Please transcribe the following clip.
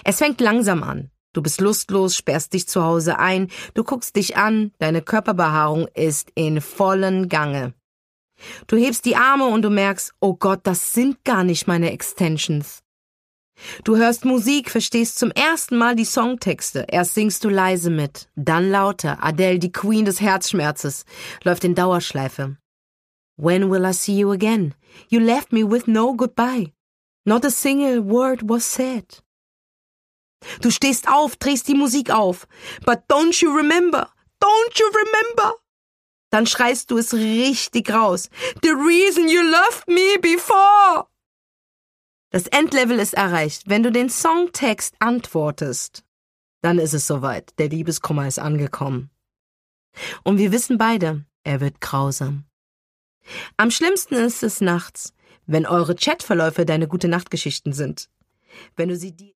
Es fängt langsam an. Du bist lustlos, sperrst dich zu Hause ein, du guckst dich an, deine Körperbehaarung ist in vollen Gange. Du hebst die Arme und du merkst, oh Gott, das sind gar nicht meine Extensions. Du hörst Musik, verstehst zum ersten Mal die Songtexte. Erst singst du leise mit, dann lauter. Adele, die Queen des Herzschmerzes, läuft in Dauerschleife. When will I see you again? You left me with no goodbye. Not a single word was said. Du stehst auf, drehst die Musik auf. But don't you remember? Don't you remember? Dann schreist du es richtig raus. The reason you loved me before. Das Endlevel ist erreicht. Wenn du den Songtext antwortest, dann ist es soweit. Der Liebeskummer ist angekommen. Und wir wissen beide, er wird grausam. Am schlimmsten ist es nachts, wenn eure Chatverläufe deine Gute-Nacht-Geschichten sind. Wenn du sie